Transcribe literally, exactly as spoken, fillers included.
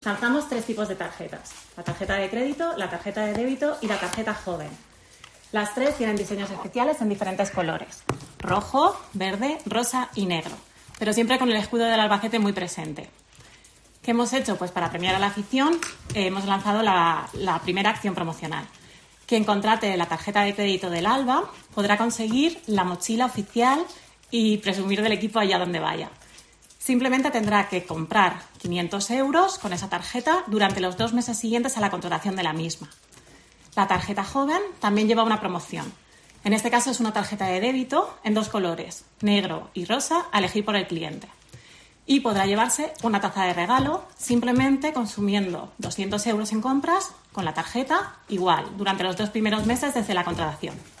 Lanzamos tres tipos de tarjetas: la tarjeta de crédito, la tarjeta de débito y la tarjeta joven. Las tres tienen diseños especiales en diferentes colores: rojo, verde, rosa y negro, pero siempre con el escudo del Albacete muy presente. ¿Qué hemos hecho? Pues para premiar a la afición eh, hemos lanzado la, la primera acción promocional. Quien contrate la tarjeta de crédito del Alba podrá conseguir la mochila oficial y presumir del equipo allá donde vaya. Simplemente tendrá que comprar quinientos euros con esa tarjeta durante los dos meses siguientes a la contratación de la misma. La tarjeta joven también lleva una promoción. En este caso es una tarjeta de débito en dos colores, negro y rosa, a elegir por el cliente. Y podrá llevarse una taza de regalo simplemente consumiendo doscientos euros en compras con la tarjeta igual durante los dos primeros meses desde la contratación.